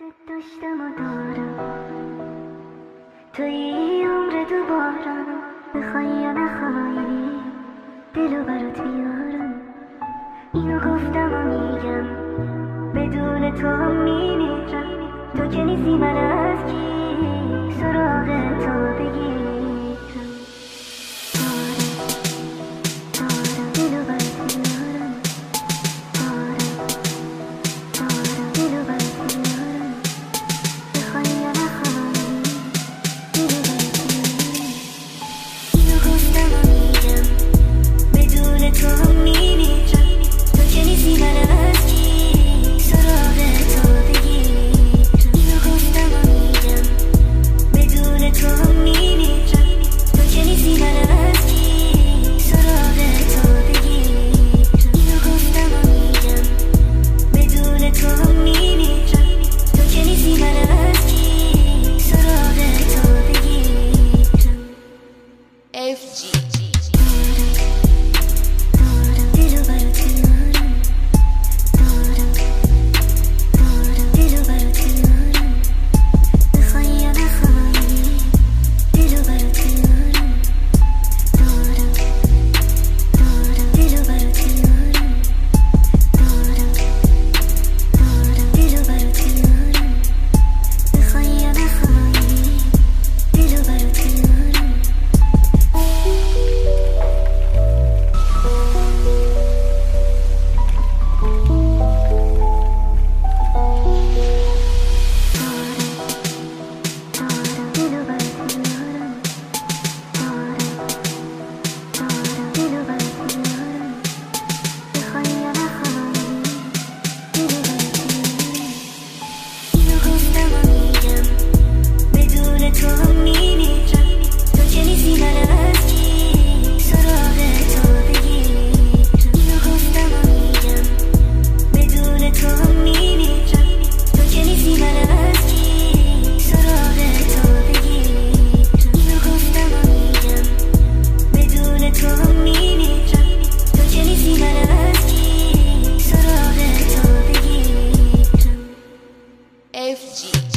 دوست داشتم و دارم توی عمر دوباره بخوای یا نخوایی دلو برات بیارم اینو گفتم و میگم بدون تو هم میمیرم تو که نیستی من از کی سراغ تو بگیرم دارم دلو برات بیارم دارم دلو برات بیارم بخوای یا نخوایی دلو برات بیارم اینو گفتم و میگم بدون تو هم میمیرم تو که نیستی من از کی سراغ تو بگیرم اینو گفتم و میگم بدون تو هم میمیرم تو که نیستی من از کی سراغ تو بگیرم اینو گفتم و میگم بدون تو هم میمیرم تو که نیستی من از کی سراغ تو بگیرم FG FG